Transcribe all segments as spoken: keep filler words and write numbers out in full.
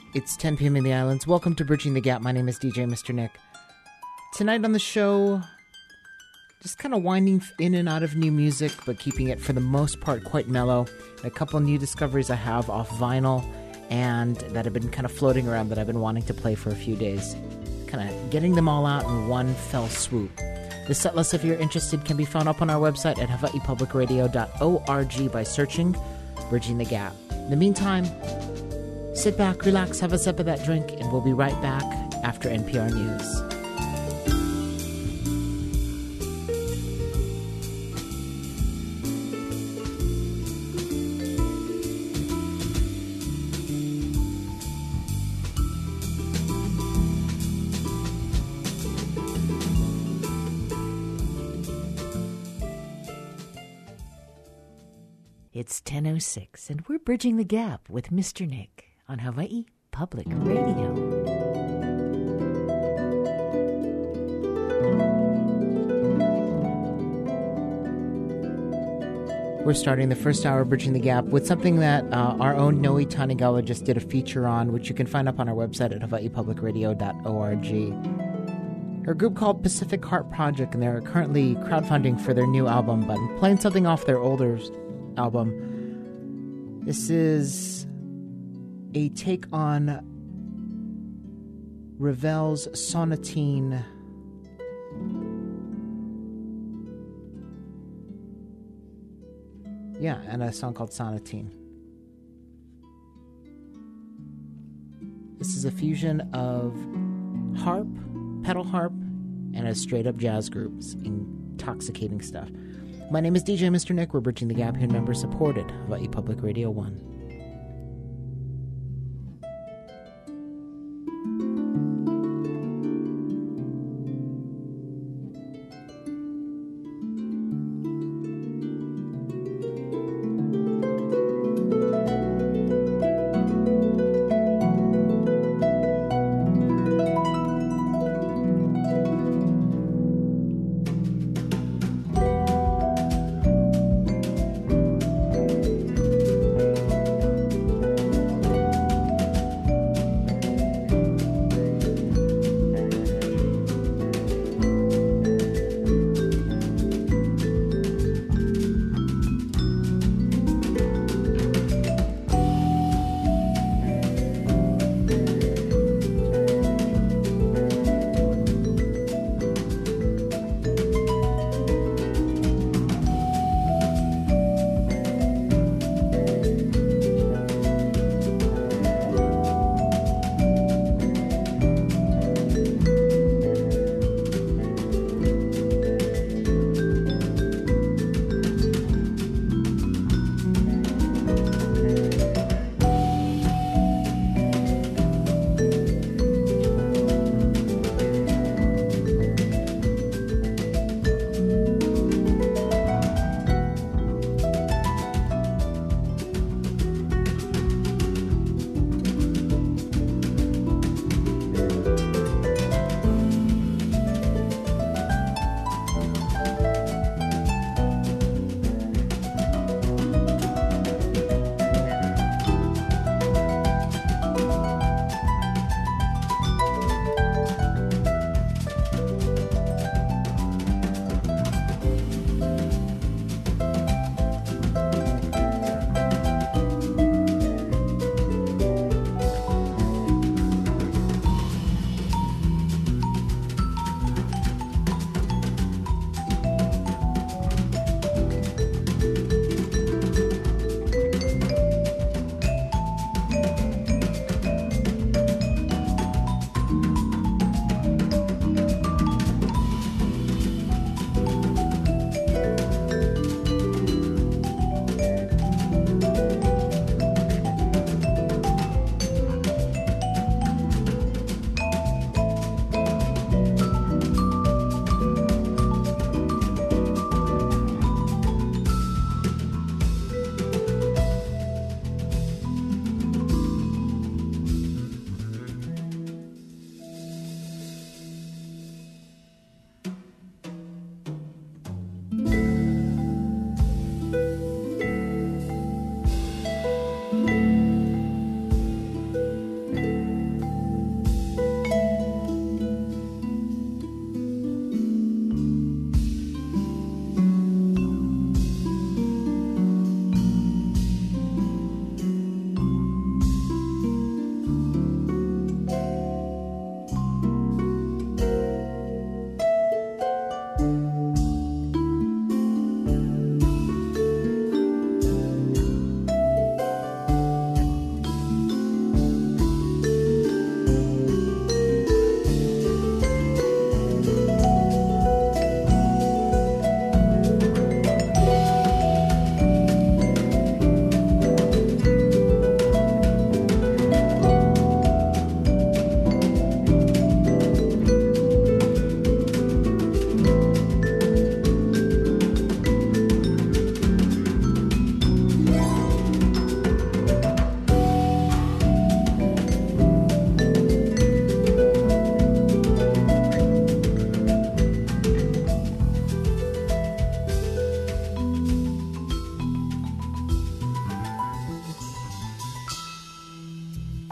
It's ten p.m. in the islands. Welcome to Bridging the Gap. My name is D J Mister Nick. Tonight on the show, just kind of winding in and out of new music, but keeping it for the most part quite mellow. And a couple new discoveries I have off vinyl and that have been kind of floating around that I've been wanting to play for a few days. Kind of getting them all out in one fell swoop. The setlist, if you're interested, can be found up on our website at hawaii public radio dot org by searching Bridging the Gap. In the meantime, sit back, relax, have a sip of that drink, and we'll be right back after N P R News. It's ten oh six, and we're Bridging the Gap with Mister Nick on Hawaii Public Radio. We're starting the first hour of Bridging the Gap with something that uh, our own Noe Tanigawa just did a feature on, which you can find up on our website at hawaii public radio dot org. Her group called Pacific Heart Project, and they're currently crowdfunding for their new album, but I'm playing something off their older album. This is a take on Ravel's Sonatine. Yeah, and a song called Sonatine. This is a fusion of harp, pedal harp, and a straight-up jazz group. It's intoxicating stuff. My name is D J Mister Nick. We're Bridging the Gap here, member-supported, Hawaii Public Radio one.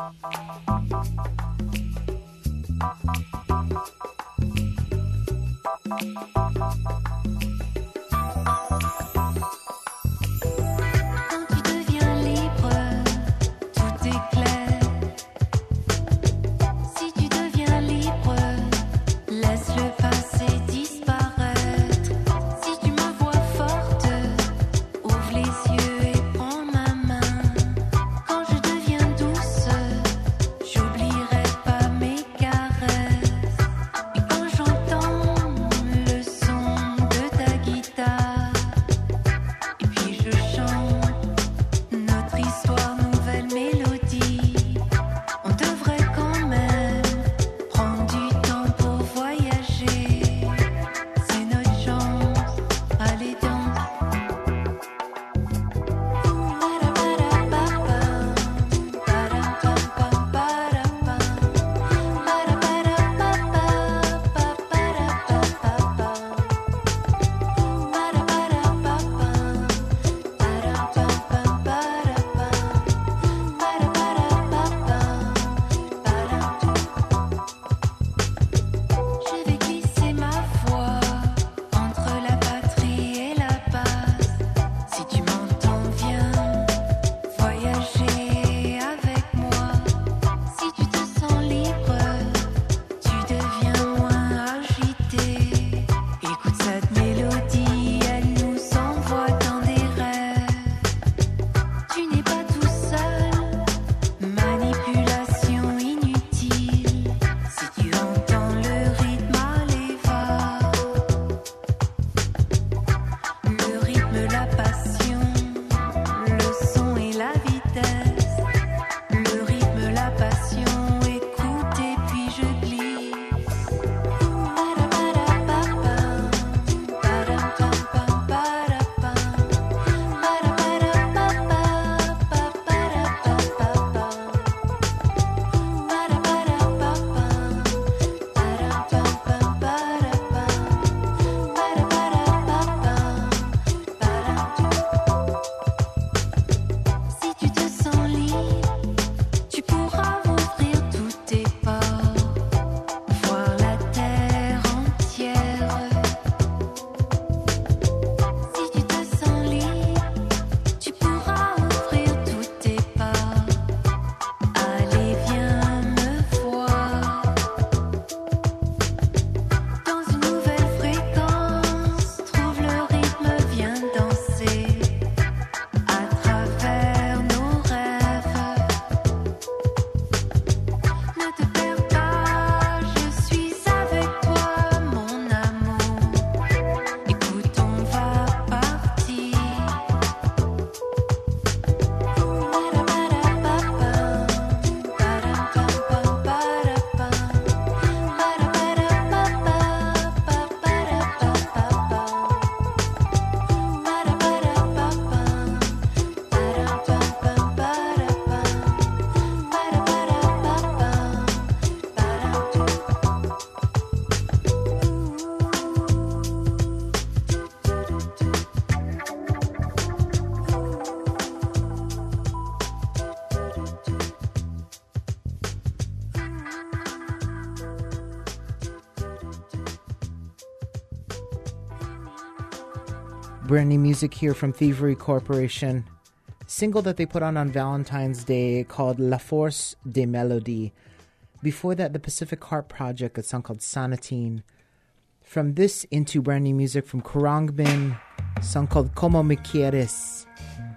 Brand new music here from Thievery Corporation. Single that they put on on Valentine's Day called La Force des Mélodies. Before that, the Pacific Harp Project, a song called Sonatine. From this into brand new music from Khruangbin, a song called Como Me Quieres,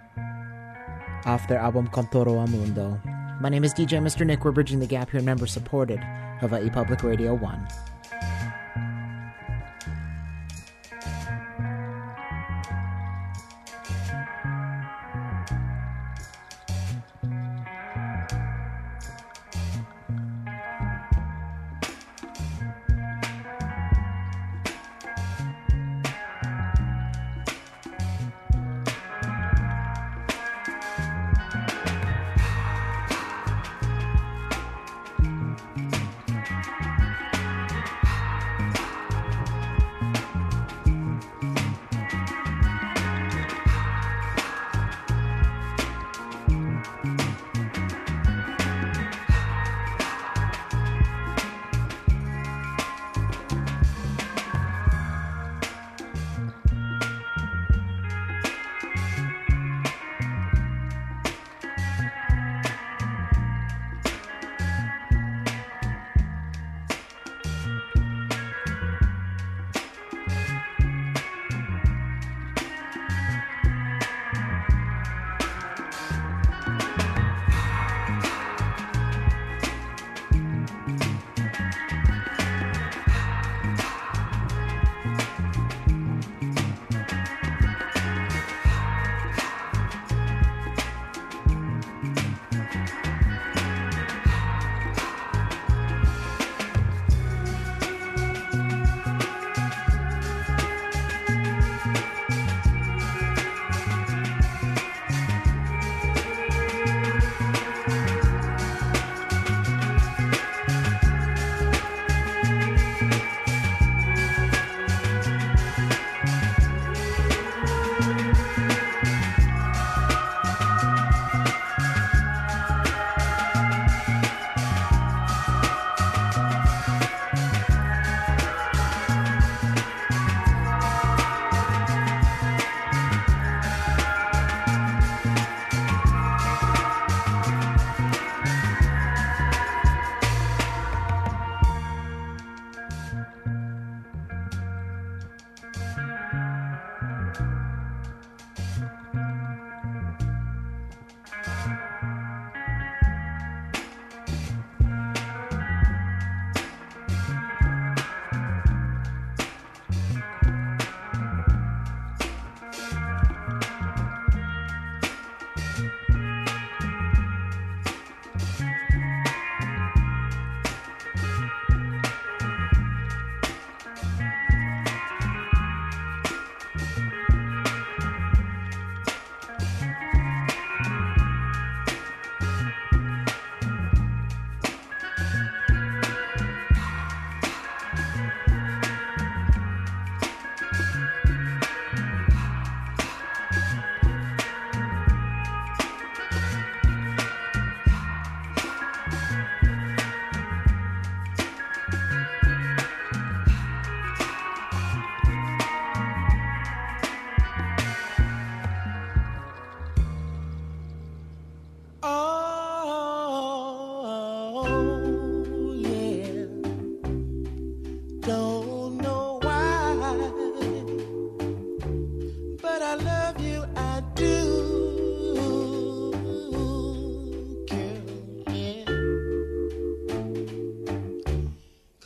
off their album Contoro a Mundo. My name is D J Mister Nick. We're bridging the gap here, member supported, Hawaii Public Radio one.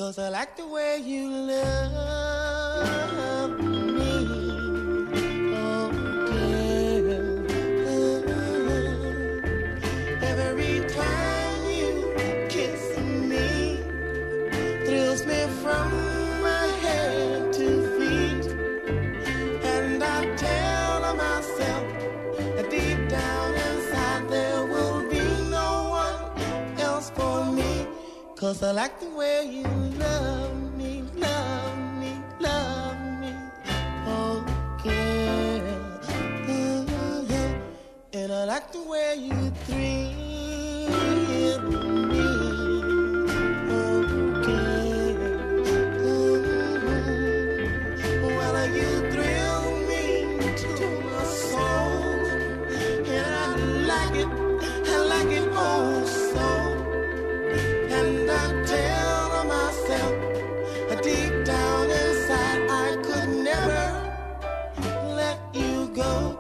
'cause I like the way you love me. Oh, girl. Every time you kiss me, thrills me from my head to feet. And I tell myself that deep down inside there will be no one else for me. 'Cause I like the way you love me, love me, love me. Oh, girl. And I like the way you thrill me. Oh, girl. Well, you thrill me to my soul. And I like it, I like it oh so. And I tell myself, deep down inside, I could never let you go.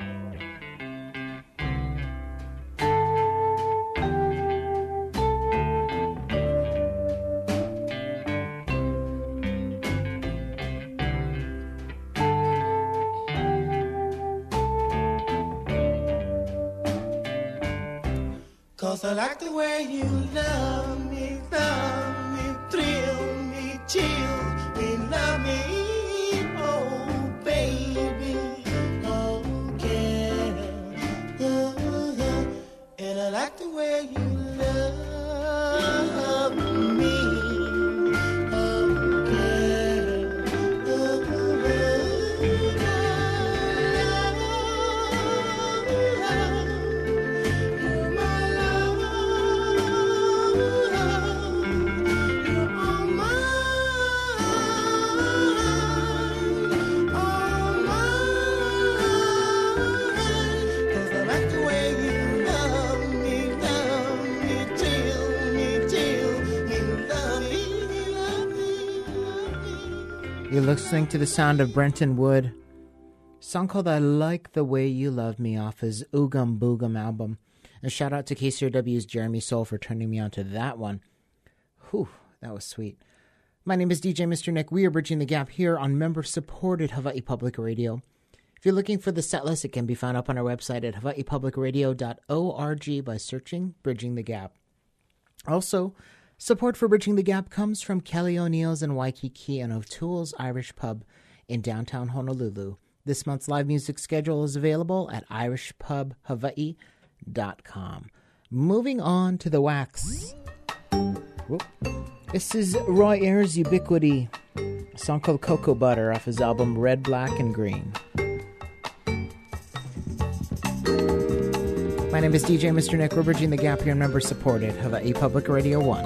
'Cause I like the way you love me, love me, thrill me, chill me, love me, oh baby, oh girl, uh-huh. And I like the way you love me, oh girl, uh-huh. You're listening to the sound of Brenton Wood. A song called I Like the Way You Love Me off his Oogum Boogum album. And shout out to K C R W's Jeremy Soule for turning me on to that one. Whew, that was sweet. My name is D J Mister Nick. We are bridging the gap here on member-supported Hawaii Public Radio. If you're looking for the set list, it can be found up on our website at hawaii public radio dot org by searching Bridging the Gap. Also, support for Bridging the Gap comes from Kelly O'Neill's in Waikiki and O'Toole's Irish Pub in downtown Honolulu. This month's live music schedule is available at irish pub hawaii dot com. Moving on to the wax. Whoop. This is Roy Ayers' Ubiquity, a song called Cocoa Butter off his album Red, Black, and Green. My name is D J Mister Nick. We're bridging the gap here, member supported Hawaii Public Radio one.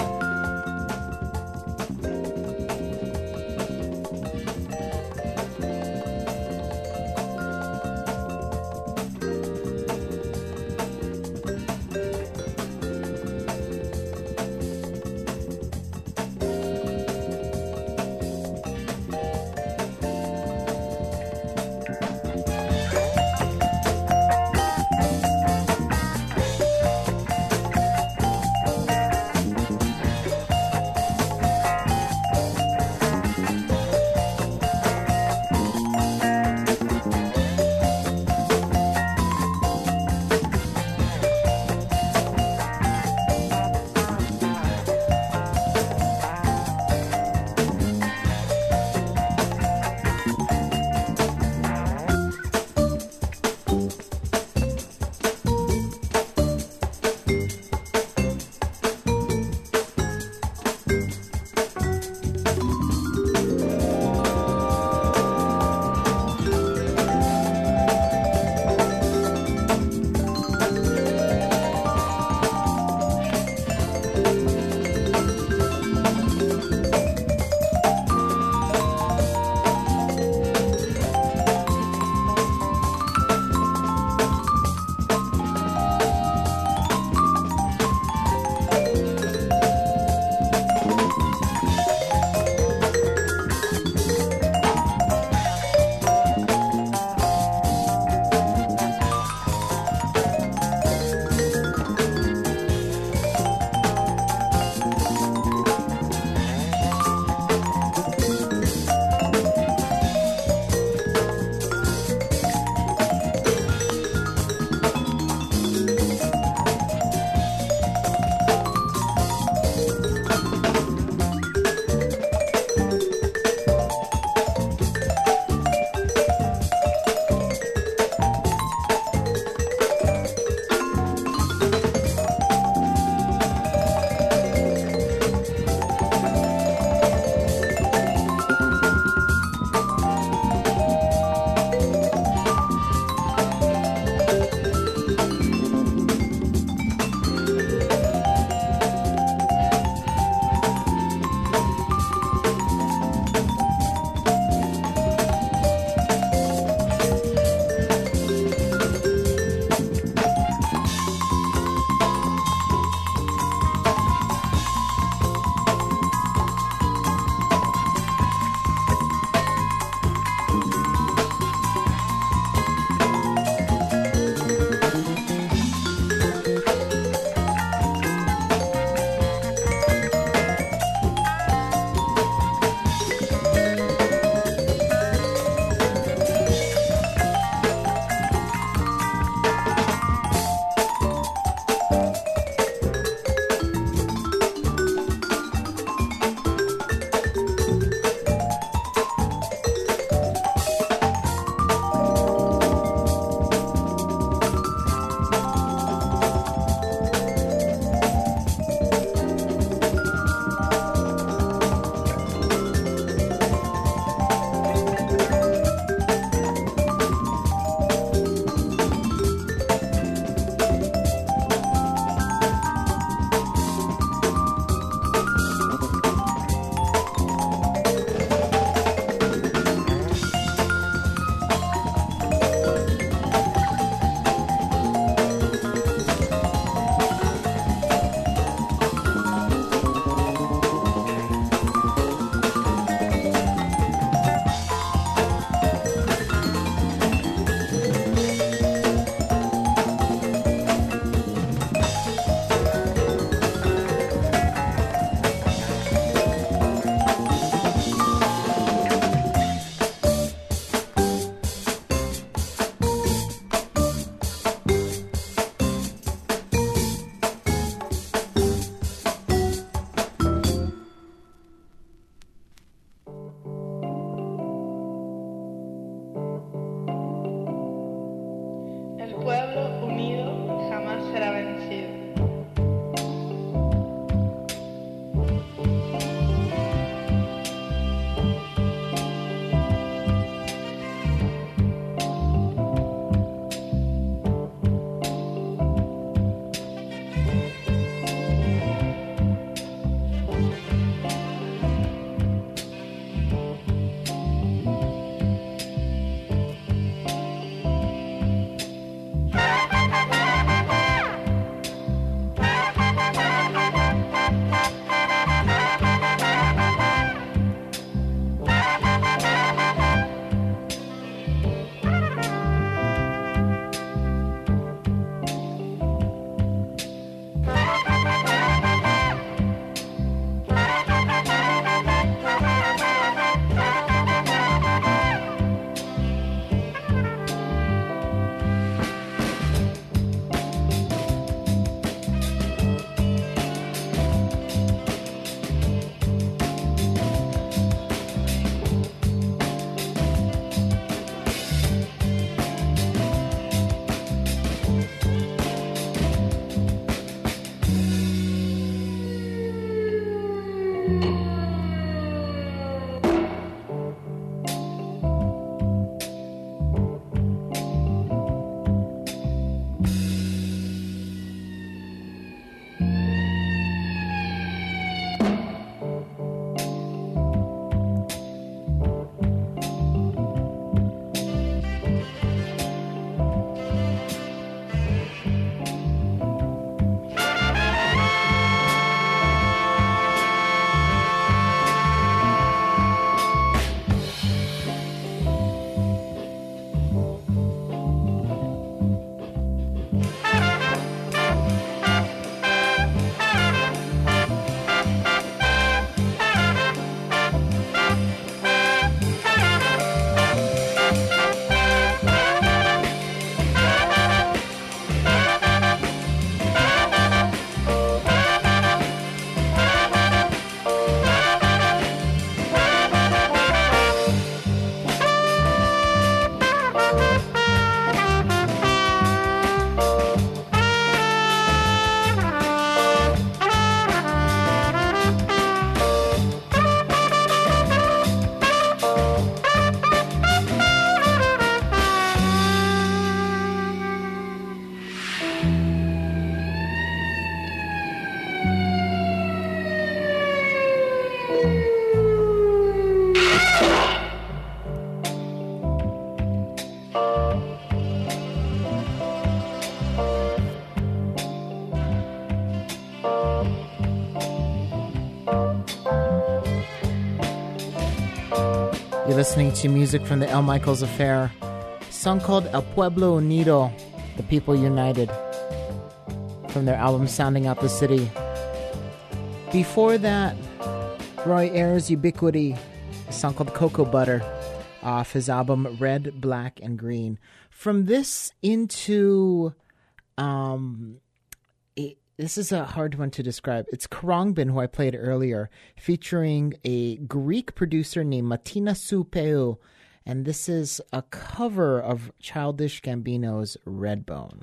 You're listening to music from the El Michels Affair, a song called El Pueblo Unido, The People United, from their album Sounding Out the City. Before that, Roy Ayers' Ubiquity, a song called Cocoa Butter, off his album Red, Black, and Green. From this into, um, it, this is a hard one to describe. It's Khruangbin, who I played earlier, featuring a Greek producer named Martina Supeu, and this is a cover of Childish Gambino's Redbone.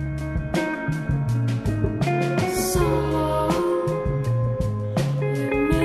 Me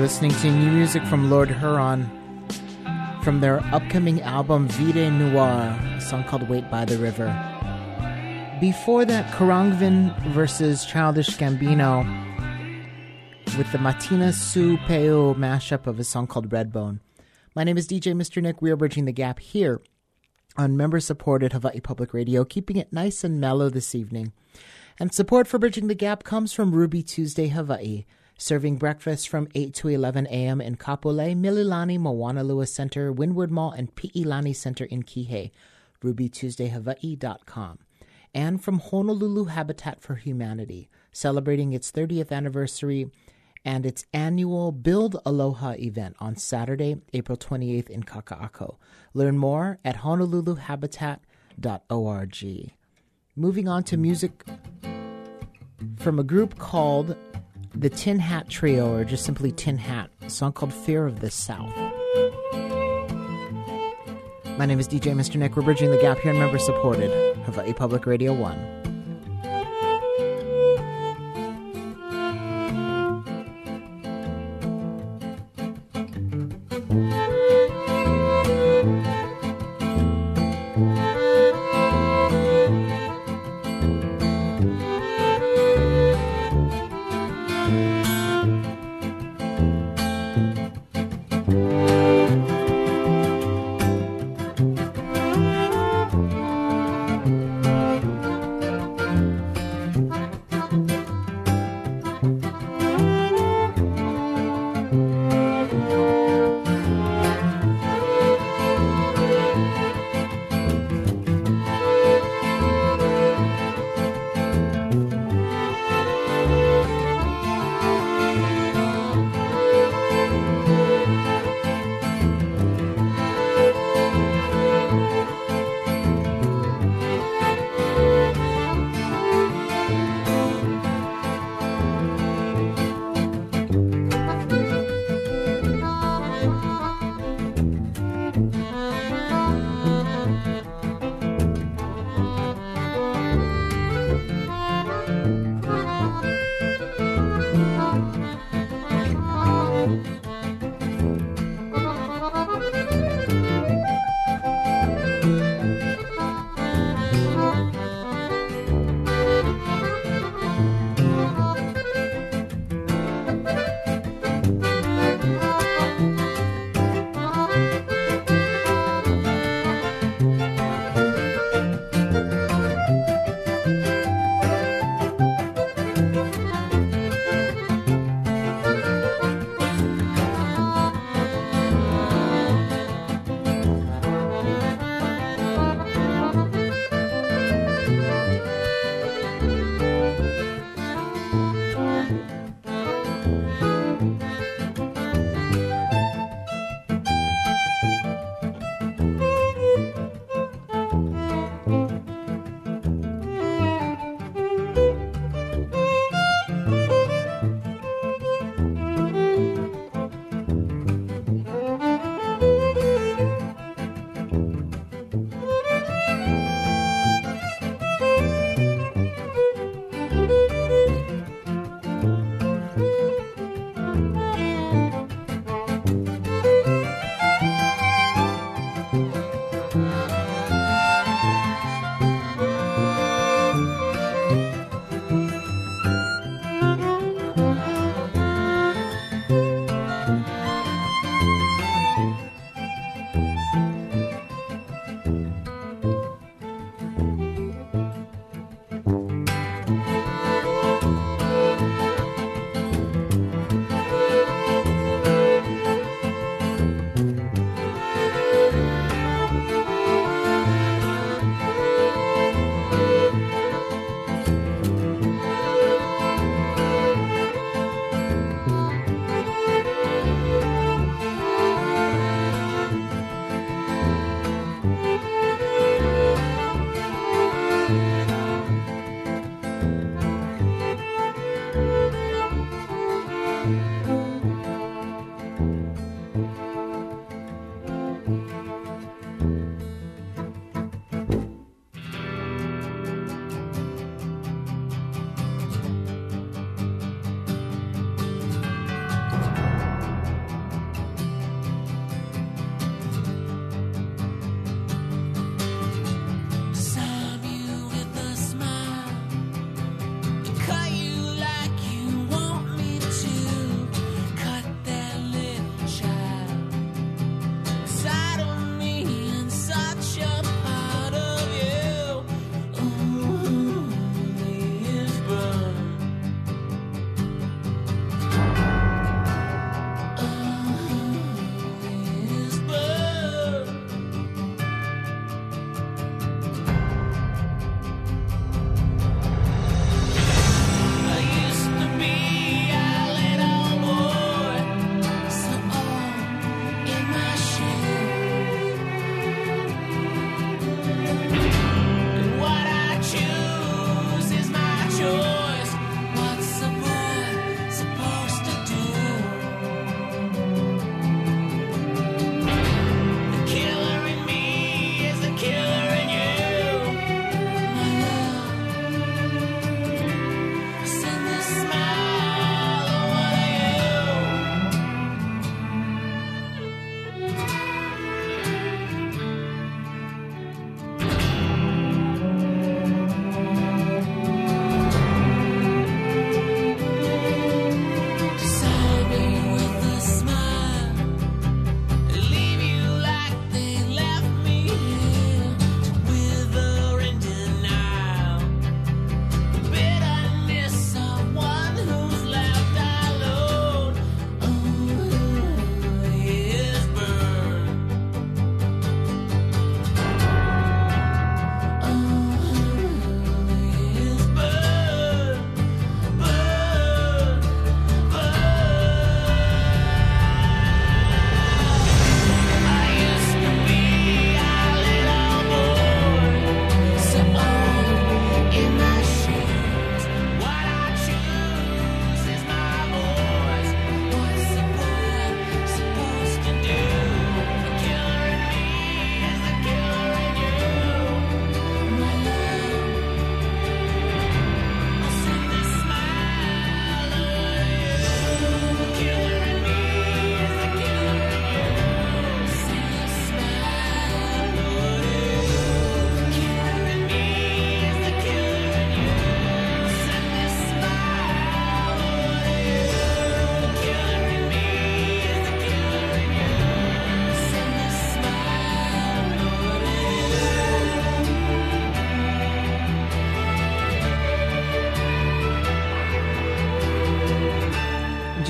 listening to new music from Lord Huron from their upcoming album Vide Noir, a song called Wait by the River. Before that, Karangvin versus Childish Gambino with the Matina Su Peo mashup of a song called Redbone. My name is D J Mister Nick. We are bridging the gap here on member-supported Hawaii Public Radio, keeping it nice and mellow this evening. And support for Bridging the Gap comes from Ruby Tuesday Hawaii, serving breakfast from eight to eleven a.m. in Kapolei, Mililani, Moanalua Center, Windward Mall, and Pi'ilani Center in Kihei, ruby tuesday hawaii dot com. And from Honolulu Habitat for Humanity, celebrating its thirtieth anniversary and its annual Build Aloha event on Saturday, April twenty-eighth in Kaka'ako. Learn more at honolulu habitat dot org. Moving on to music from a group called the Tin Hat Trio, or just simply Tin Hat, a song called Fear of the South. My name is D J Mister Nick. We're bridging the gap here in member-supported Hawaii Public Radio one.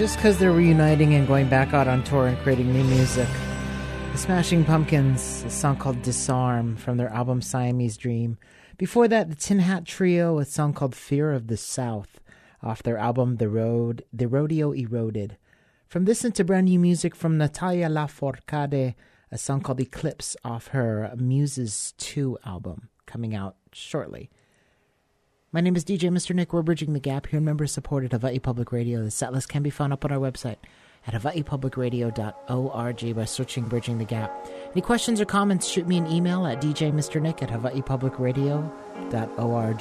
just because they're reuniting and going back out on tour and creating new music. The Smashing Pumpkins, a song called Disarm from their album Siamese Dream. Before that, the Tin Hat Trio, a song called Fear of the South, off their album The Road, The Rodeo Eroded. From this into brand new music from Natalia Lafourcade, a song called Eclipse off her Muses two album, coming out shortly. My name is D J Mister Nick. We're bridging the gap here in member-supported Hawaii Public Radio. The setlist can be found up on our website at hawaii public radio dot org by searching Bridging the Gap. Any questions or comments, shoot me an email at d j mister nick at hawaii public radio dot org.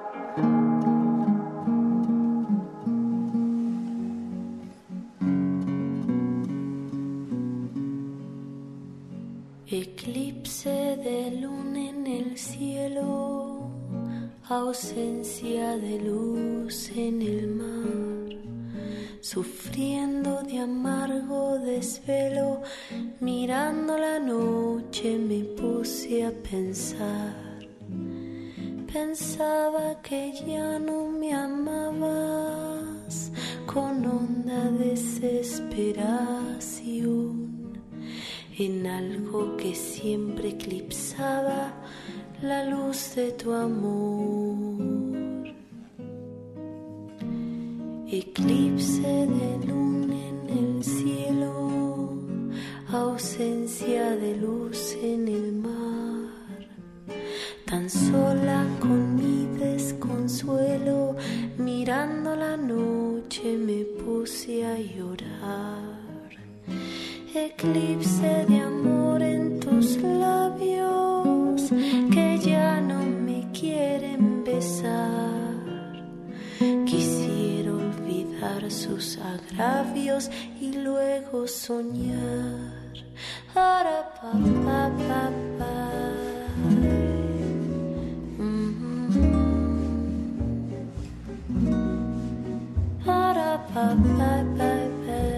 Eclipse de luna en el cielo, ausencia de luz en el mar, sufriendo de amargo desvelo, mirando la noche me puse a pensar. Pensaba que ya no me amabas, con honda desesperación, en algo que siempre eclipsaba la luz de tu amor. Eclipse de luna en el cielo, ausencia de luz en el mar, tan sola con mi desconsuelo, mirando la noche me puse a llorar. Eclipse de amor en tus labios que ya no me quieren besar. Quisiera olvidar sus agravios y luego soñar. Ara, pa, pa, pa, pa. Mm-hmm. Ara, pa, pa, pa, pa.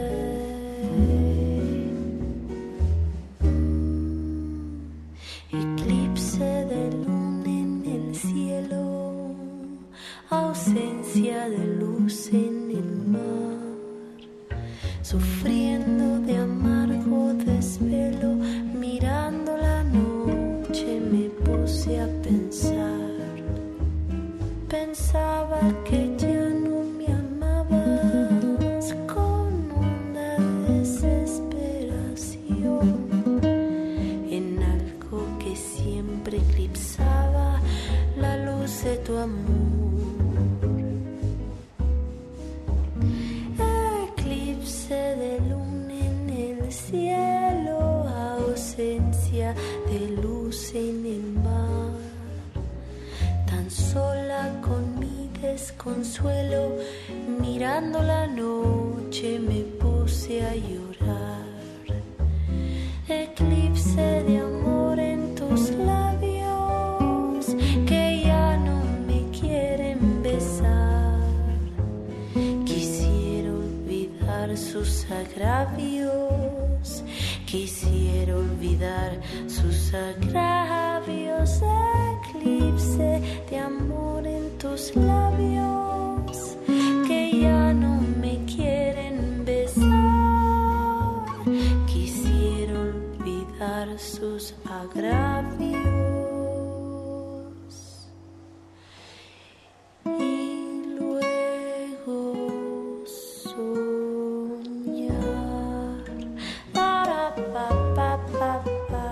Eclipse de luna en el cielo, ausencia de luz en el mar, sufriendo de amargo desvelo, mirando la noche me puse a pensar. Pensaba que ya no me amabas, con honda desesperación, en algo que siempre eclipsaba la luz de tu amor. Eclipse de luna en el cielo, ausencia de luz en el mar, tan sola con mi desconsuelo, mirando la noche me puse a llorar. Eclipse de amor en tus labios que ya no me quieren besar. Quisiera olvidar sus agravios, quisiera olvidar sus agravios. Eclipse de amor en tus labios que ya no me quieren besar. Quisiera olvidar sus agravios y luego soñar. Para, pa, pa, pa, pa.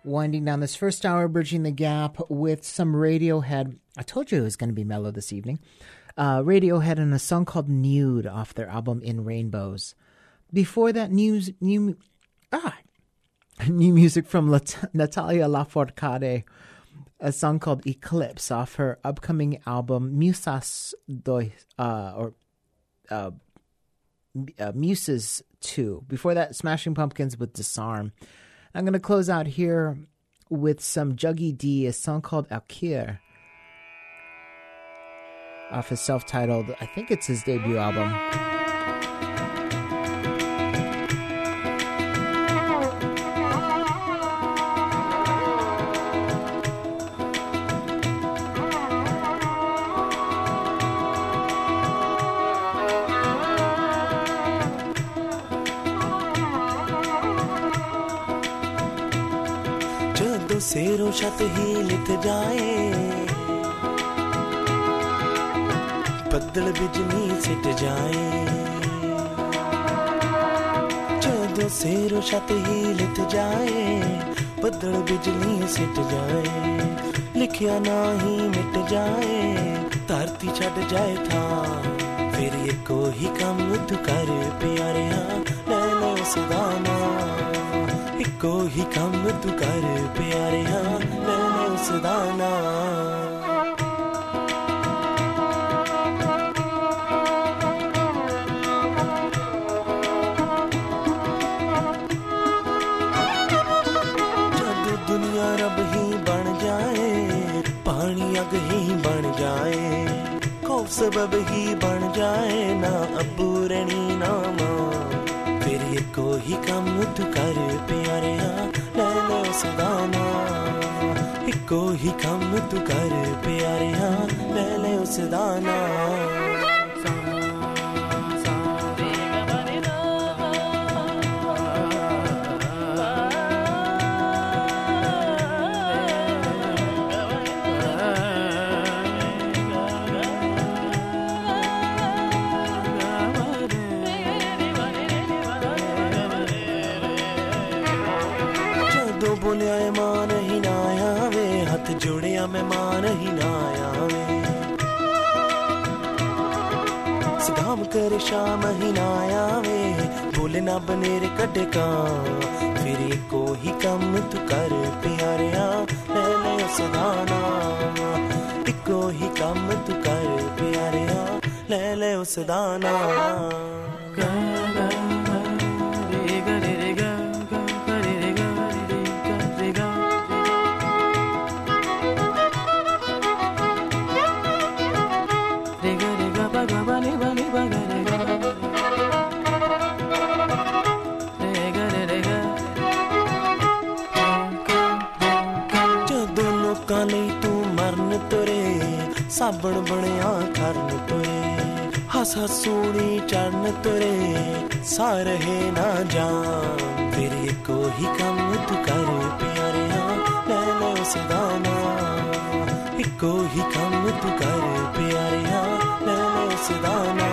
Winding down this first hour, bridging the gap with some Radiohead. I told you it was going to be mellow this evening. Uh, Radiohead and a song called Nude off their album In Rainbows. Before that, news, new, ah, new music from Lat- Natalia Lafourcade, a song called Eclipse off her upcoming album Musas Dois, uh, or uh, uh, Muses two. Before that, Smashing Pumpkins with Disarm. I'm going to close out here with some Juggy D, a song called Alkir, off his self-titled, I think it's his debut album. सेरों छत ही लिथ जाए बदल बिजली seat जाए जदों सेरों छत ही लिथ जाए बदल बिजली सिट जाए लिखिया ना ही मिट जाए धरती छड़ जाए था फिर एको ही कम तू कर प्यारिया ले लो सदाना एको ही कम तू कर प्यारिया ले लो सदाना जब दुनिया रब ही बन जाए पानी अग ही बन जाए खौफ सबब ही बन जाए ना अबू रणी ना मां फिर एको ही कम तू कर प्यारिया ले लो सदाना एको ही कम तू कर प्यारिया ले लो सदाना बोलिया मान ही ना आवे हाथ जोड़िया मैं मान ही ना आवे सदाम कर शाम ही ना आवे बोले ना बनेर कटे का फिर एको ही कम तू कर प्यारिया ले ले सदाना एको ही कम तू कर प्यारिया ले ले सदाना साबण बनिया करन तुरे हस हसूनी चढ़न तुरे सारहे ना जान फिर एको ही कम तू कर प्यारिया ले लो सदाना एको ही कम तू कर प्यारिया ले लो Sadana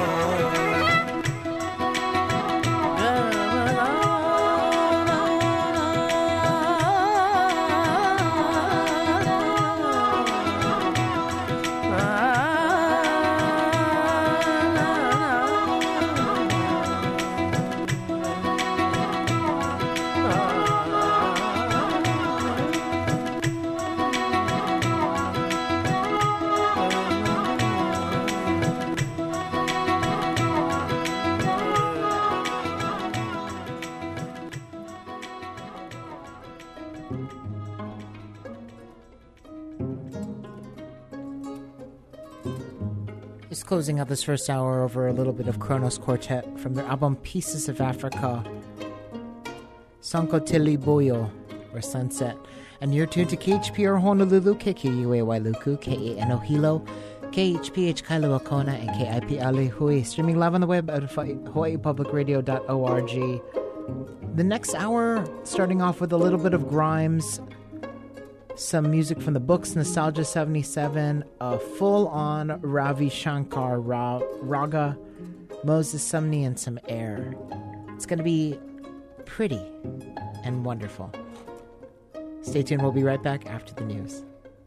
Closing out this first hour over a little bit of Kronos Quartet from their album Pieces of Africa, Sanko Tili Boyo, or Sunset. And you're tuned to K H P R Honolulu, K K U A Wailuku, K A N O Hilo, K H P H Kailua Kona, and K I P Ali Hui. Streaming live on the web at hawaii public radio dot org. The next hour, starting off with a little bit of Grimes, some music from the books, Nostalgia seventy-seven, a full-on Ravi Shankar ra- raga, Moses Sumney, and some air. It's going to be pretty and wonderful. Stay tuned. We'll be right back after the news.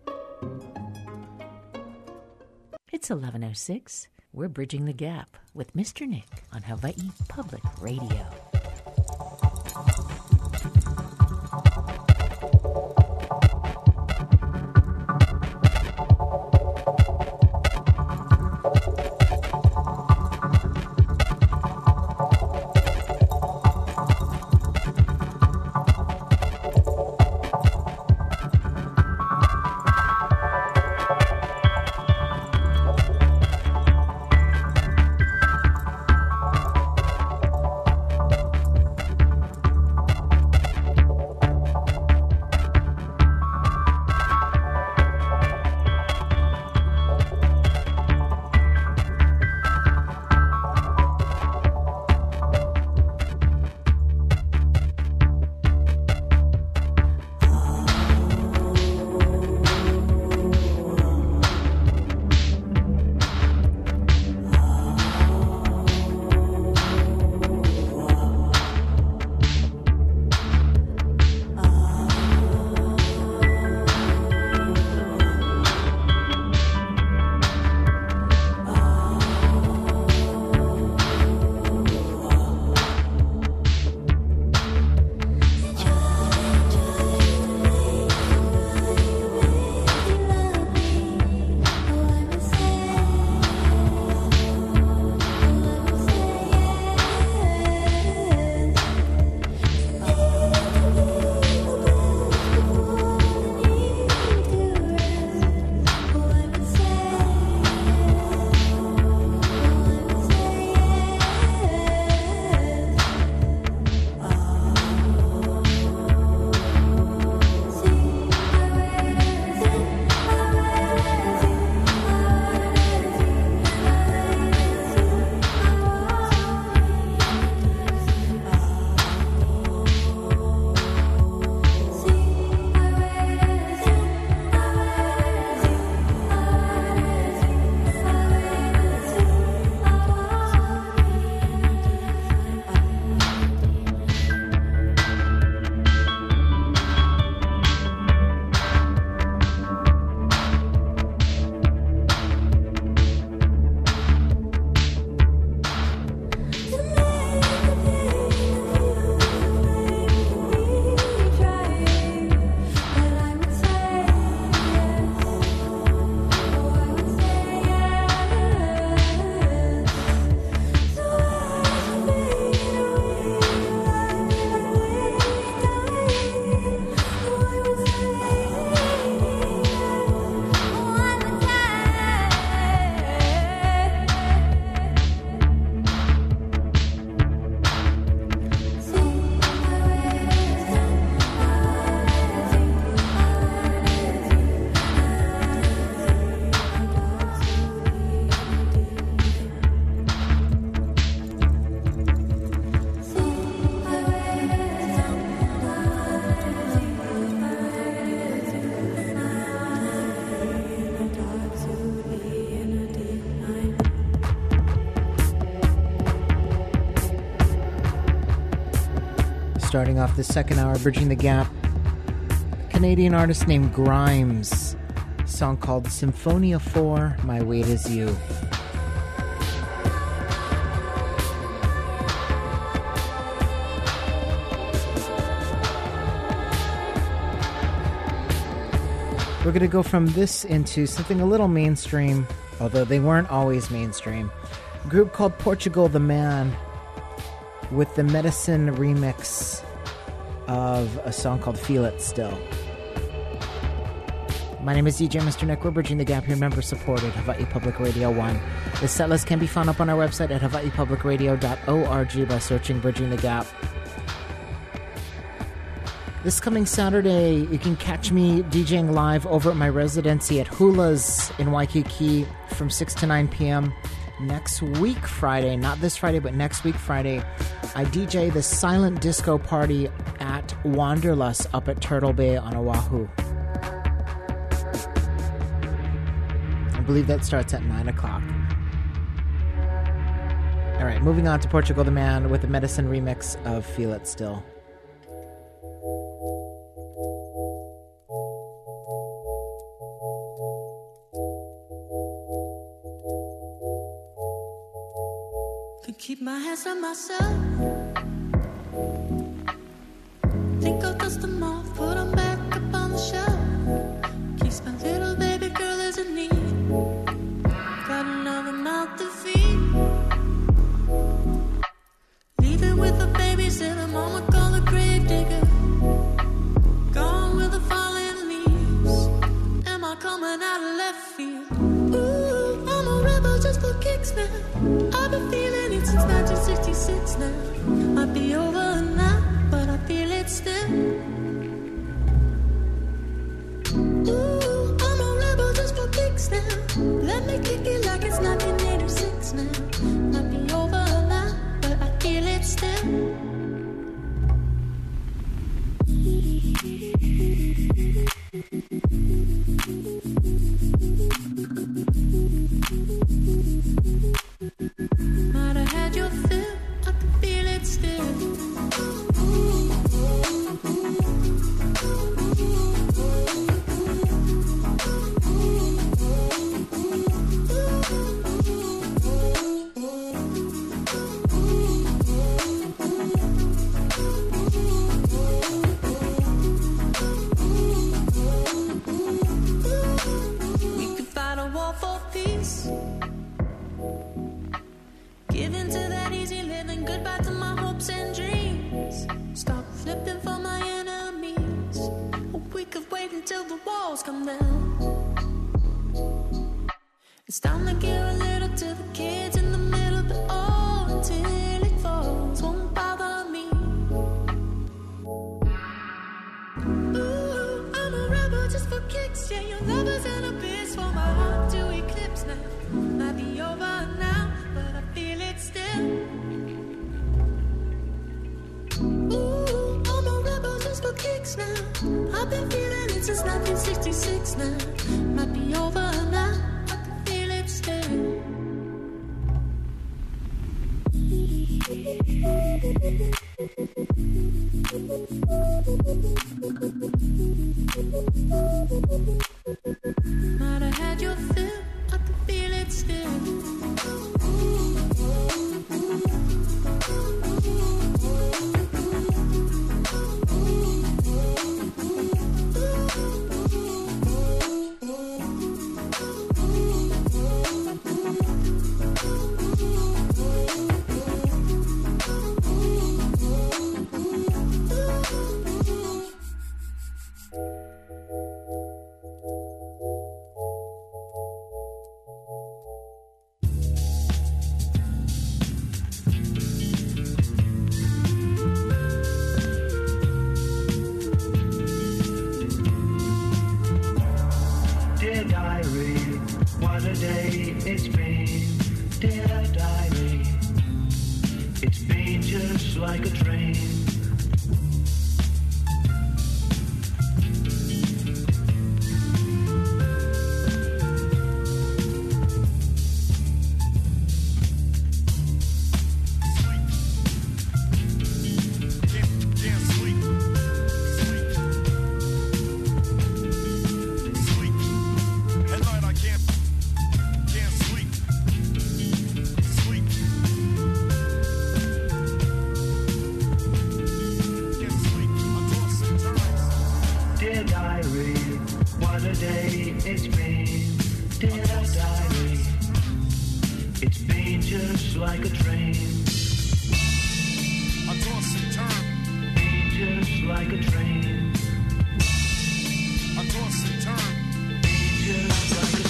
It's eleven oh six. We're bridging the gap with Mister Nick on Hawaii Public Radio. Starting off the second hour, Bridging the Gap, a Canadian artist named Grimes, a song called Symphonia four, My Weight Is You. We're going to go from this into something a little mainstream, although they weren't always mainstream. A group called Portugal the Man, with the Medicine remix of a song called Feel It Still. My name is D J Mister Nick. We're Bridging the Gap here, member supported, Hawaii Public Radio one. The set list can be found up on our website at hawaii public radio dot org by searching Bridging the Gap. This coming Saturday, you can catch me DJing live over at my residency at Hula's in Waikiki from six to nine p.m. Next week Friday, not this Friday, but next week Friday, I D J the Silent Disco Party at Wanderlust up at Turtle Bay on Oahu. I believe that starts at nine o'clock. All right, moving on to Portugal the Man with the Medicine remix of Feel It Still. Keep my hands on myself. Think I'll dust them off, put them back up on the shelf. Keeps my little baby girl is in need. Got another mouth to feed. Leaving with the babysitter, mama call the grave digger. Gone with the falling leaves. Am I coming out of left field? Ooh, I'm a rebel just for kicks now. I've been feeling it since nineteen sixty-six now. Might be over now, but I feel it still. Ooh, I'm a rebel just for kicks now. Let me kick it like it's nineteen eighty-six now. Might be over now, but I feel it still. Might have had your fill, I can feel it still. We could fight a war for peace. Give in to that easy living, goodbye to my hopes and dreams. Stop flipping for my enemies. Or we could wait until the walls come down. It's time to give a little to the kids in the middle, but all until it falls won't bother me. Ooh, I'm a rebel just for kicks. Yeah, your lover's an abyss for my heart to eclipse now. Might be over now, but I feel it still. Ooh, I'm a rebel just for kicks now. I've been feeling it since nineteen sixty-six now. Might be over now, I can feel it still. Might have had your fill, I can feel it still. Dear diary, what a day it's been. Dear diary, it's been just like a train. Dear diary, what a day it's been. Dear diary, it's been just like a train. I toss and turn, Been just like a train. I toss and turn. Been just like a train.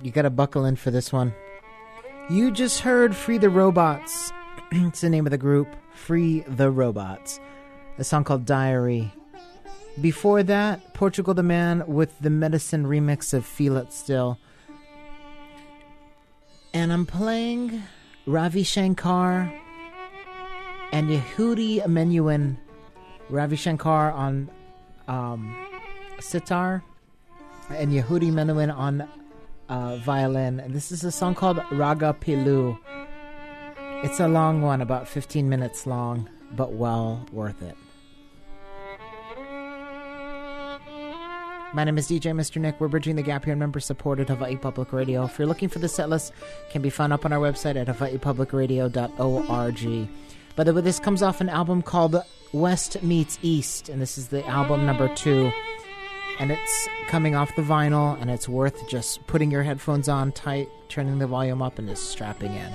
You gotta buckle in for this one. You just heard Free the Robots. It's the name of the group, Free the Robots. A song called Diary. Before that, Portugal the Man with the Medicine remix of Feel It Still. And I'm playing Ravi Shankar and Yehudi Menuhin. Ravi Shankar on um, sitar and Yehudi Menuhin on uh, violin. And this is a song called Raga Pilu. It's a long one, about fifteen minutes long, but well worth it. My name is D J Mister Nick. We're bridging the gap here, member supported Hawaii Public Radio. If you're looking for the set list, it can be found up on our website at hawaii public radio dot org. By the way, this comes off an album called West Meets East, and this is the album number two. And it's coming off the vinyl, and it's worth just putting your headphones on tight, turning the volume up, and just strapping in.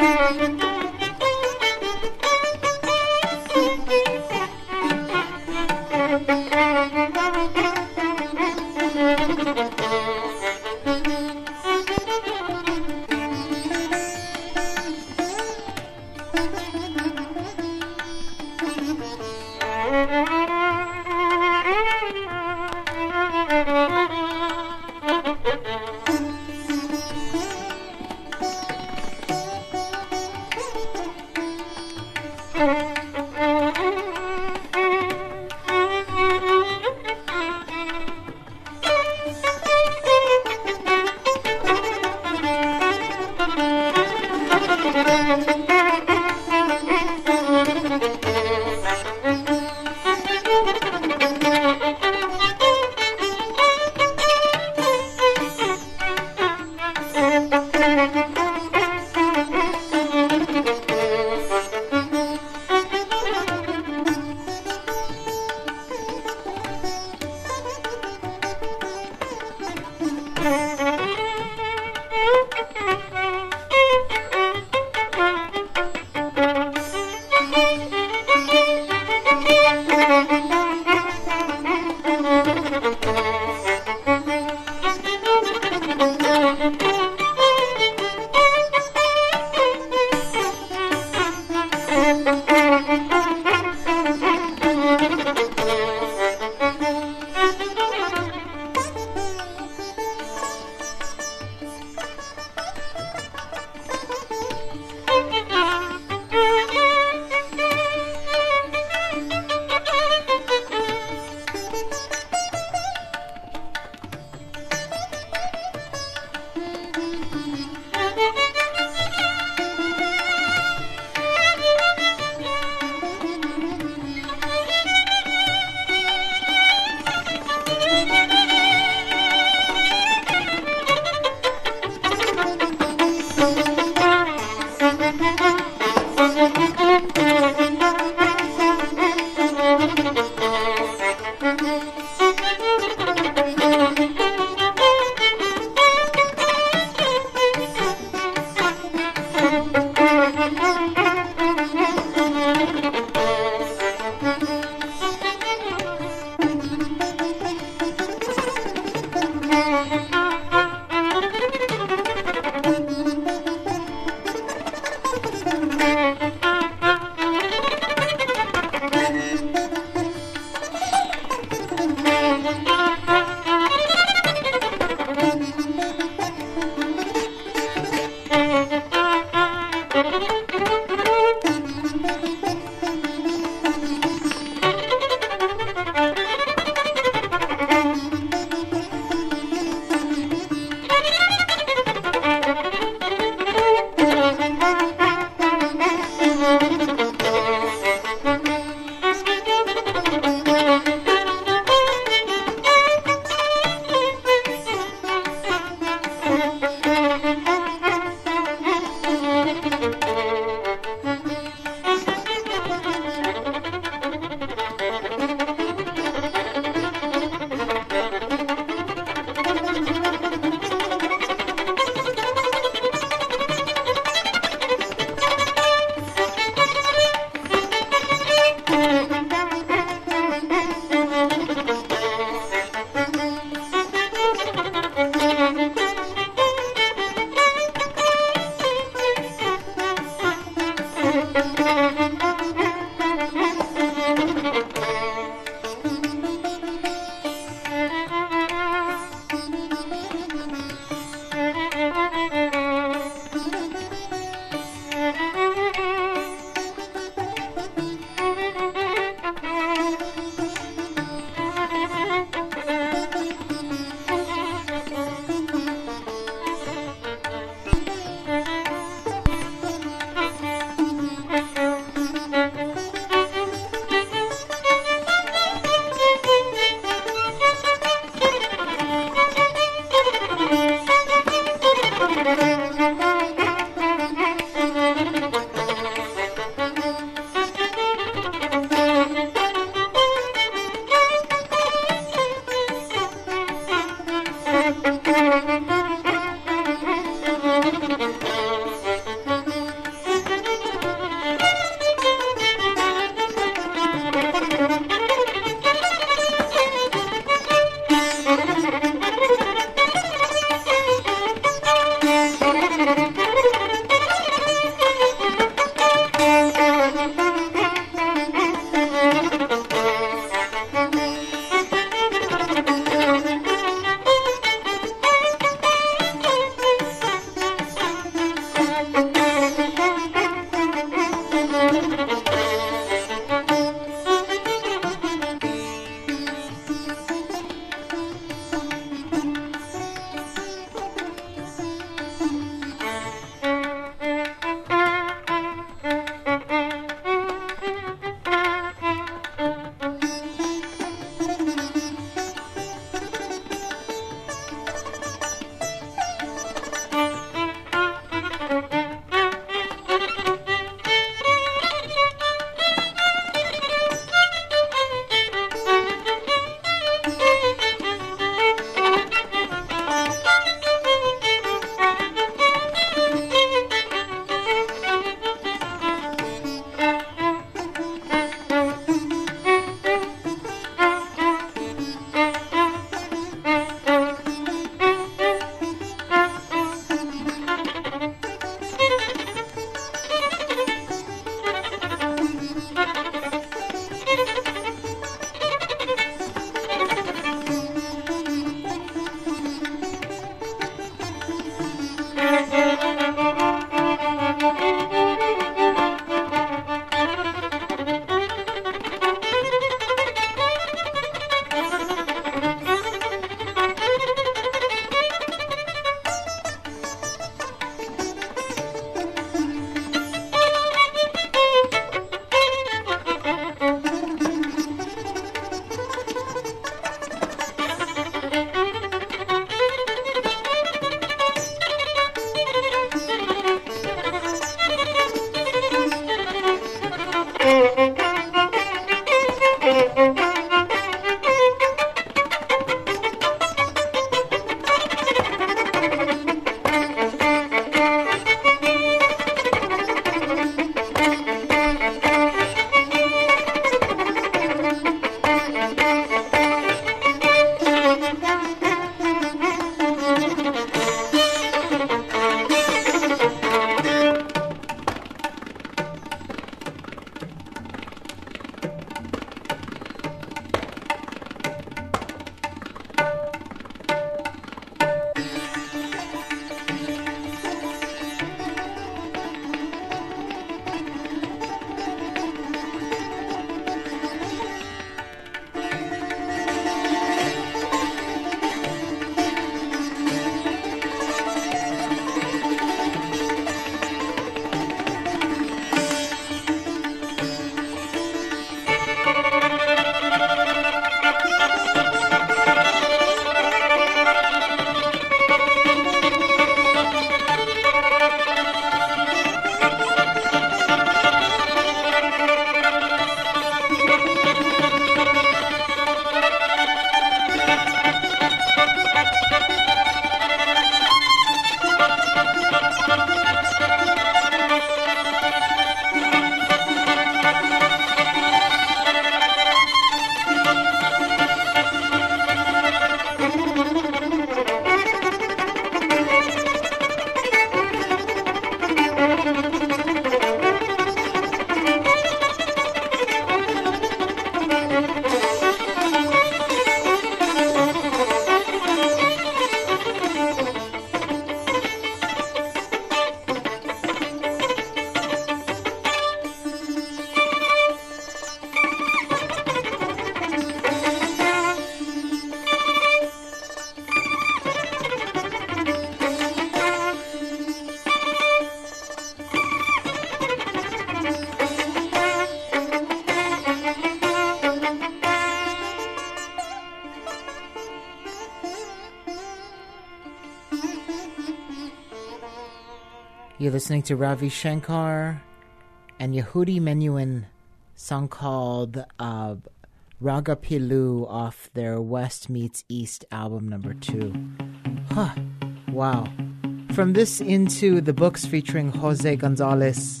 You're listening to Ravi Shankar and Yehudi Menuhin, song called uh, Raga Pilu off their West Meets East album number two. Huh. Wow. From this into the books featuring Jose Gonzalez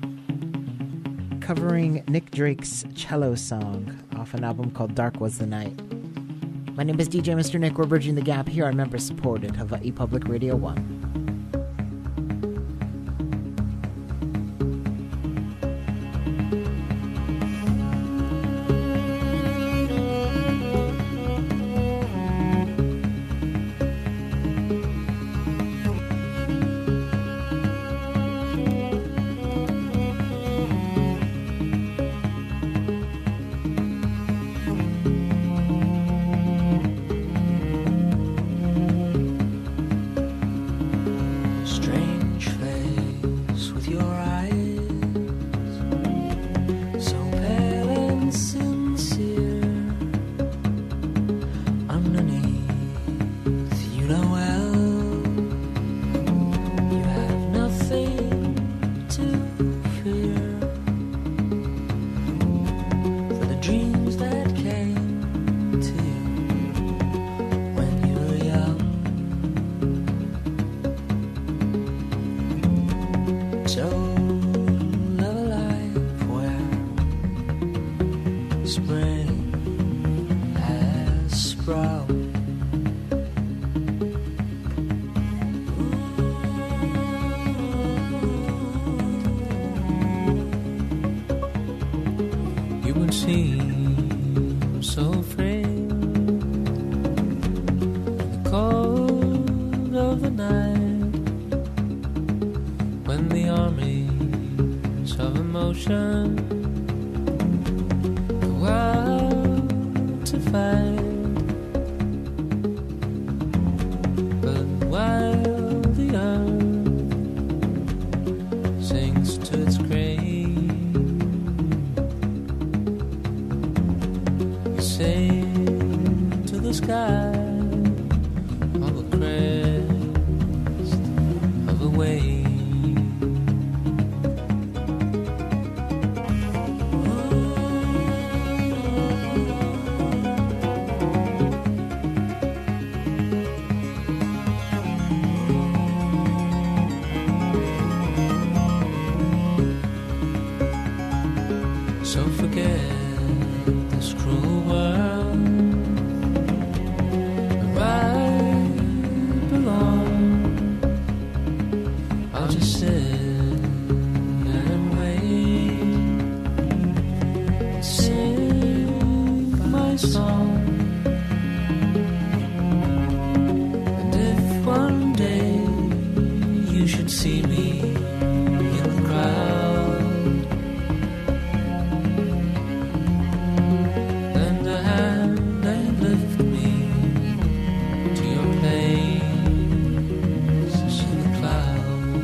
covering Nick Drake's cello song off an album called Dark Was the Night. My name is D J Mister Nick. We're bridging the gap here on member-supported Hawaii Public Radio one. So forget this cruel world can see me in the crowd. Lend a hand and lift me to your place in the cloud.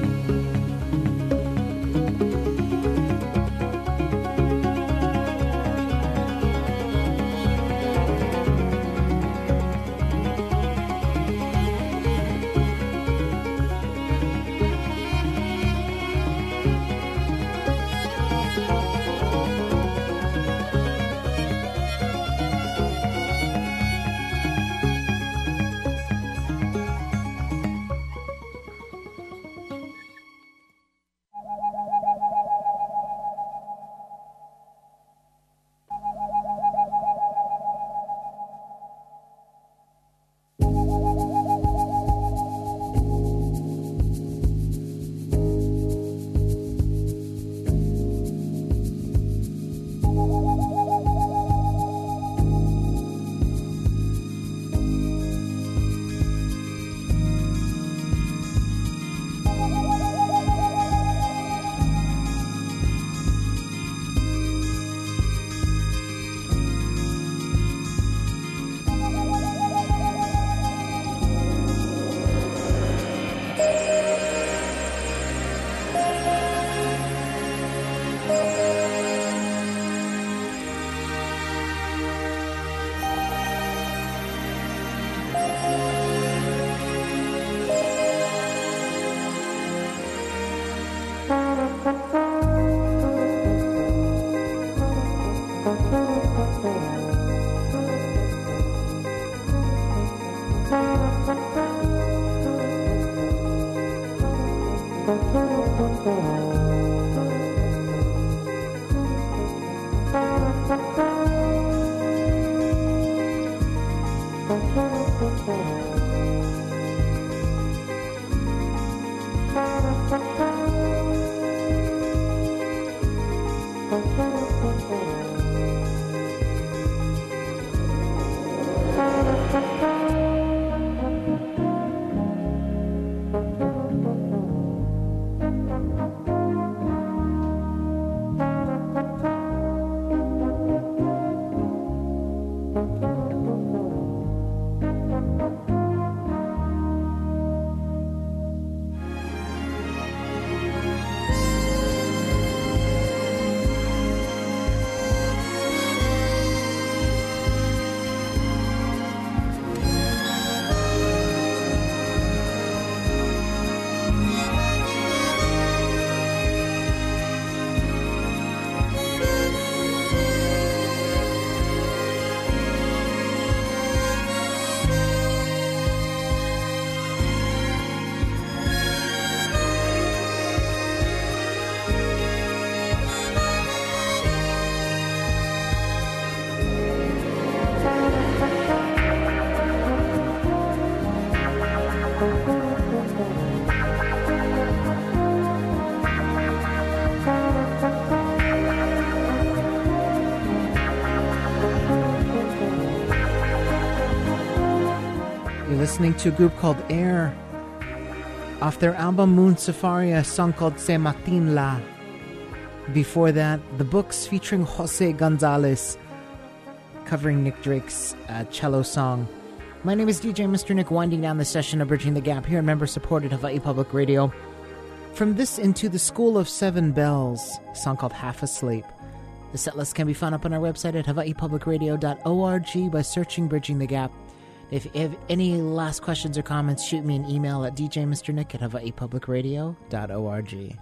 Listening to a group called Air off their album Moon Safari, a song called Se Matin La. Before that, The Books featuring Jose Gonzalez covering Nick Drake's uh, cello song. My name is D J Mister Nick, winding down the session of Bridging the Gap here in member-supported Hawaii Public Radio. From this into the School of Seven Bells, a song called Half Asleep. The setlist can be found up on our website at hawaii public radio dot org by searching Bridging the Gap. If you have any last questions or comments, shoot me an email at d j mister nick at hawaii public radio dot org.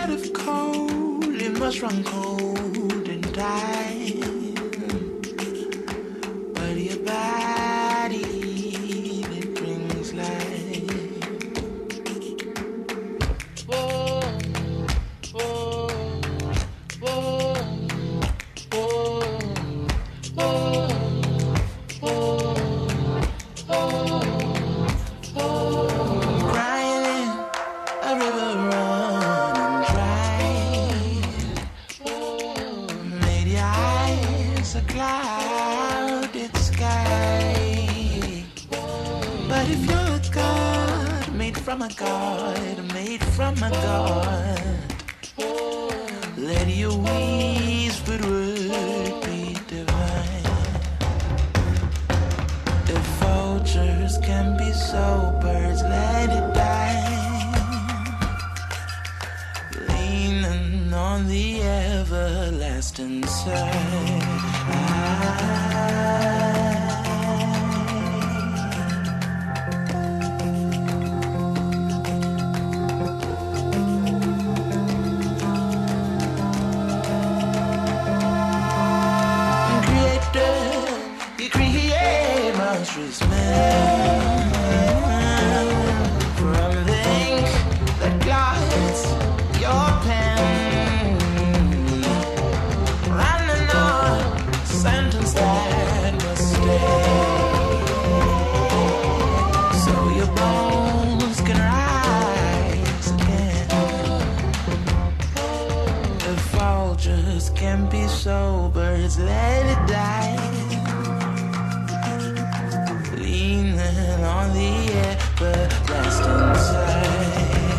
of cold, it must run cold and die. But your body, it brings life. Whoa, whoa, whoa, whoa, whoa, whoa, whoa. Crying a river running dry. Made your eyes a clouded sky. But if you're a god, made from a god, made from a god, let your whispered word be divine. If vultures can be so, birds let it die. Leaning on the everlasting side. Creator, you create monstrous men from the ink that glides your pen, running on a sentence that must stay, so your bones can rise again. If vultures can be so, birds let it die. Leaning on the everlasting side.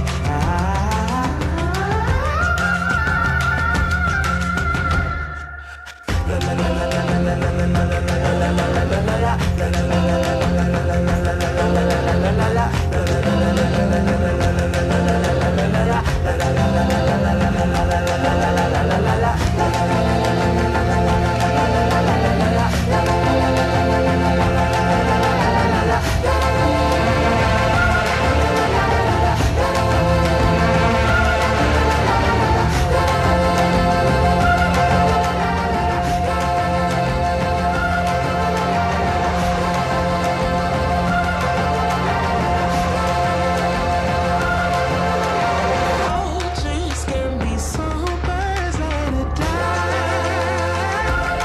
La la la la la la la la la la vultures can be so, birds let it die.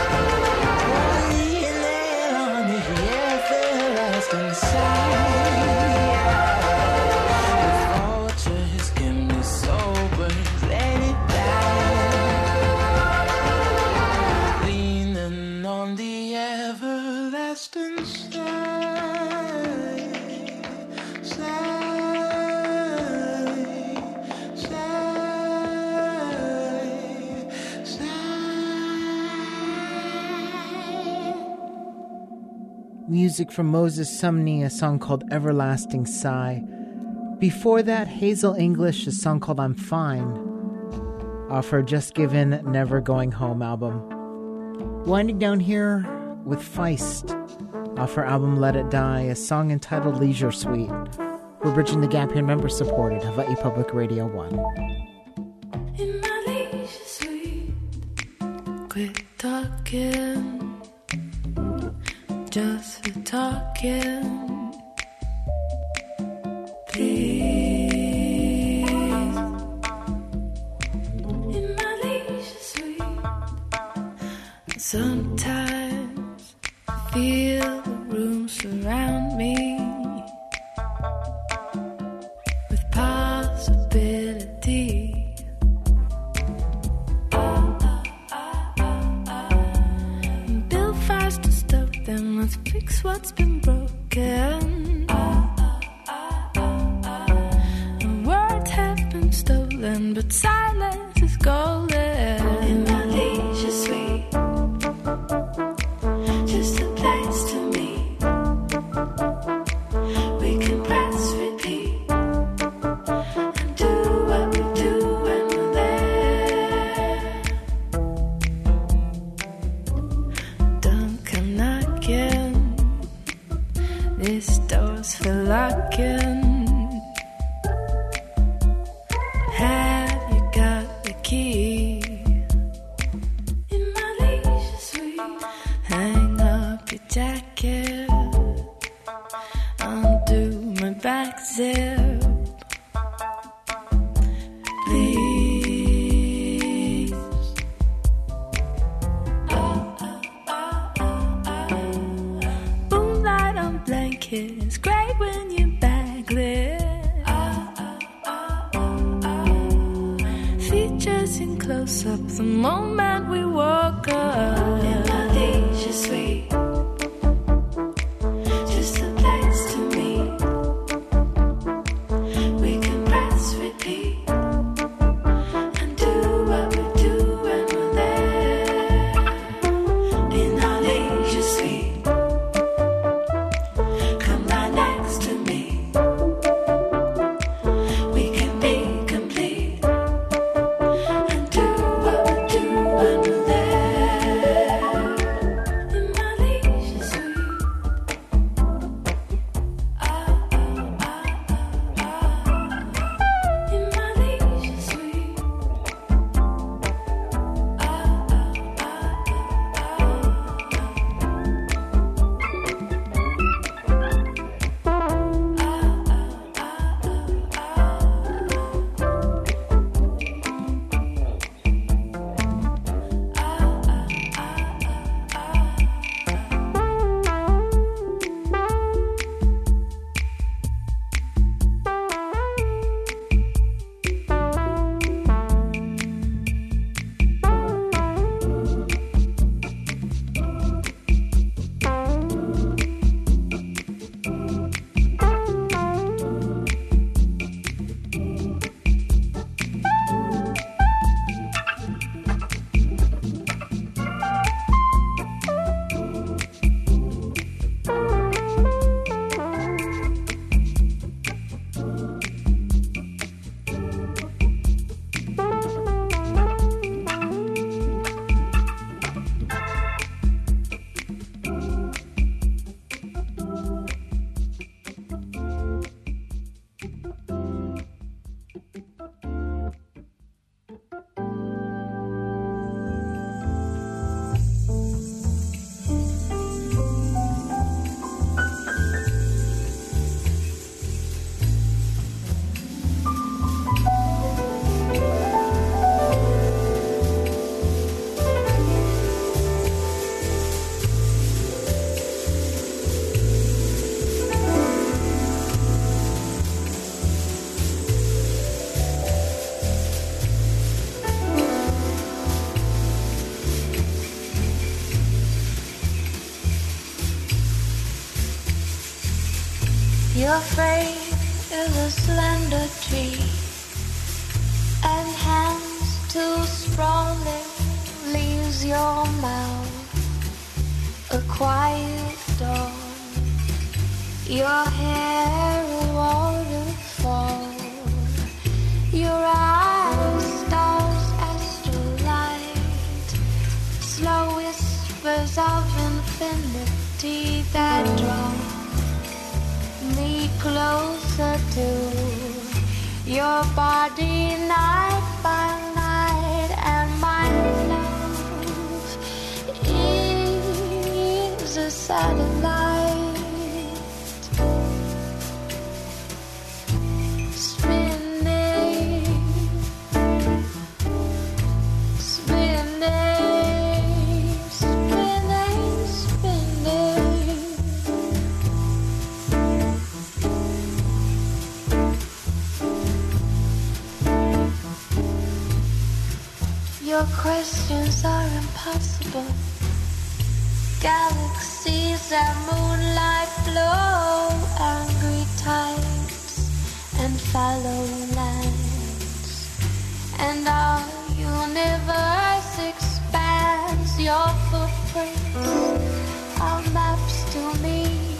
Leaning on the everlasting side. If vultures can be so, birds let it die. Leaning on the everlasting side. Side, side, side. Music from Moses Sumney, a song called Everlasting Sigh. Before that, Hazel English, a song called I'm Fine, off her Just Given Never Going Home album. Winding down here with Feist, off her album Let It Die, a song entitled Leisure Suite. We're bridging the gap here, member supported, Hawaii Public Radio one. In my leisure suite, quit talking, just for talking, please. In my leisure suite, sometimes I feel the room surround me with possibility. Build fires to stoke them, let's fix what's been broken. And words have been stolen, but silence is golden. In my leisure suite, just a place to meet. We can press repeat and do what we do when we're there. Don't come knocking, this door's for locking. Have you got gazing close up the moment we woke up. In my leisure suite, just a place to meet. We can press repeat and do what we do when we're there. In our leisure suite, come lie next to me. We can be complete and do what we do when we're there. In my leisure suite. Ah, ah, ah, ah, ah. In my leisure suite. Ah, ah, ah, ah, Your frame is a slender tree, and hands too sprawling leaves your mouth. A quiet dawn, your hair a waterfall, your eyes stars astrolight, slow whispers of infinity that draw me closer to your body night by night, and my love is a satellite spinning, spinning, spinning, spinning. Your questions are impossible. Galaxies and moonlight flow, angry tides and fallow lands, and our universe expands. Your footprints are maps to me,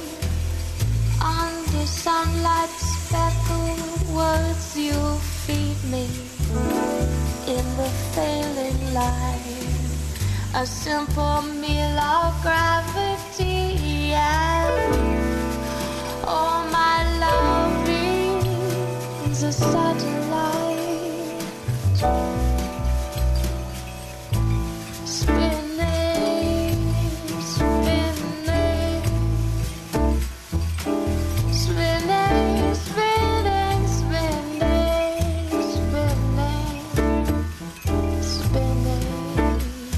under sunlight speckled words you feed me. In the failing light, a simple meal of gravity, and oh, my love is a satellite spinning, spinning, spinning, spinning, spinning,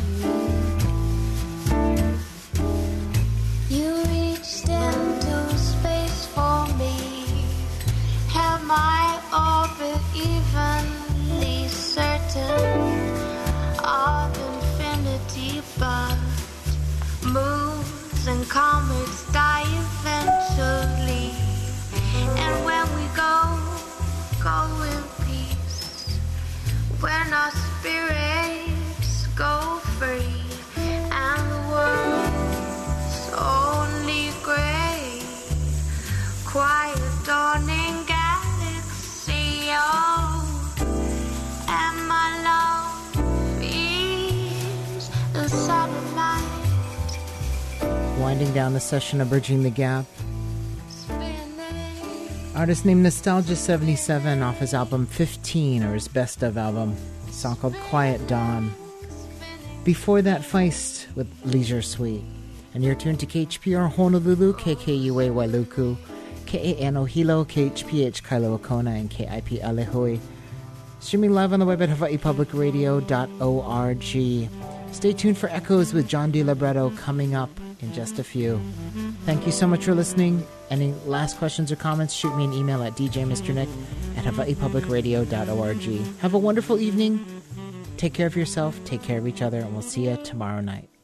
spinning. You reached into space for me. Have my orbit evenly circled? when our spirits go free and the world's only gray, quiet dawning galaxy, oh, and my love is a satellite. Winding down the session of Bridging the Gap, Spinning. artist named Nostalgia seventy-seven off his album fifteen, or his best of album, a song called Quiet Dawn. Before that, Feist with Leisure Suite. And you're tuned to K H P R Honolulu, K K U A Wailuku, K A N O Hilo, K H P H Kailua Kona, and K I P Alehui. Streaming live on the web at hawaii public radio dot org. Stay tuned for Echoes with John D. Libretto coming up in just a few. Thank you so much for listening. Any last questions or comments, shoot me an email at d j mister nick at hawaii public radio dot org. Have a wonderful evening. Take care of yourself, take care of each other, and we'll see you tomorrow night.